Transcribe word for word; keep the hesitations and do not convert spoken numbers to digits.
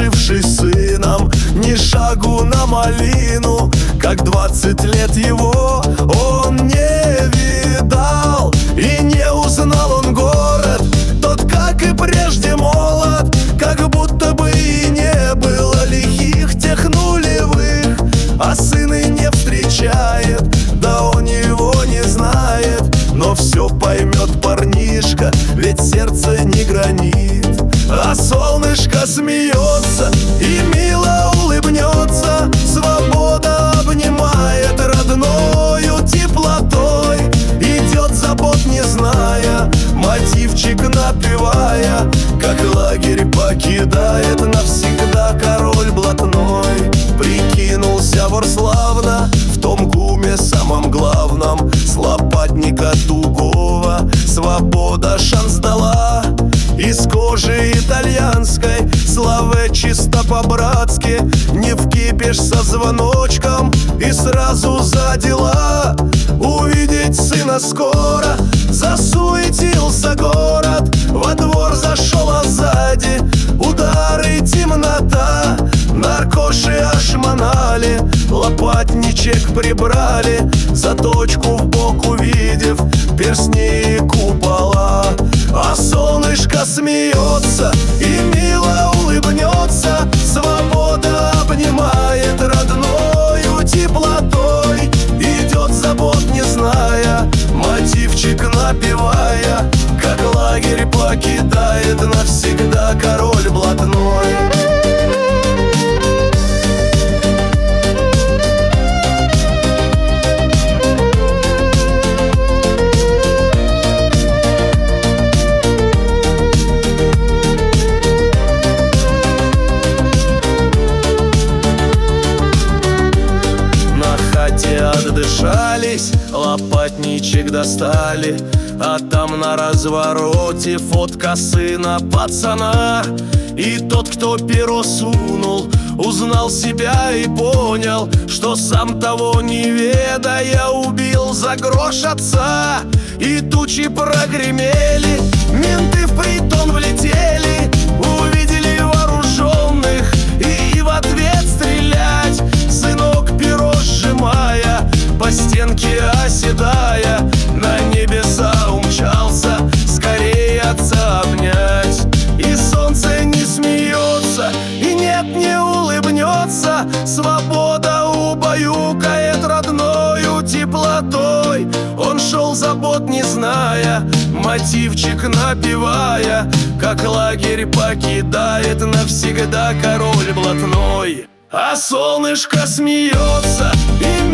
проживший с сыном ни шагу на малину, как двадцать лет его он не видал, и не узнал он город тот, как и прежде молод, как будто бы и не было лихих тех нулевых. А сын и не встречает, да он его не знает, но все поймет парнишка, ведь сердце не гранит. А солнышко смеется и мило улыбнется, свобода обнимает родною теплотой. Идет забот не зная, мотивчик напевая, как лагерь покидает навсегда король блатной. Прикинулся вор славно в том гуме самом главном, с лопатника тугого свобода шанс дала. Из кожи итальянской славы чисто по-братски, не вкипишь со звоночком и сразу за дела. Увидеть сына скоро засуетился город, во двор зашел, а сзади удары, темнота. Наркоши ошмонали, лопатничек прибрали, заточку в бок увидев, перстни и купола. А солнышко смеется и мило улыбнется, свобода обнимает родною теплотой. Идет забот не зная, мотивчик напевая, как лагерь покидает навсегда король блатной. Отдышались, лопатничек достали, а там на развороте фотка сына пацана. И тот, кто перо сунул, узнал себя и понял, что сам того не ведая убил за грош отца. И тучи прогремели, менты в притон влетели, увидели вооруженных и в ответ стрелять. Сынок перо сжимая, по стенке оседая, на небеса умчался скорее отца обнять. И солнце не смеется, и нет, не улыбнется, свобода убаюкает родною теплотой. Он шел забот не зная, мотивчик напевая, как лагерь покидает навсегда король блатной. А солнышко смеется и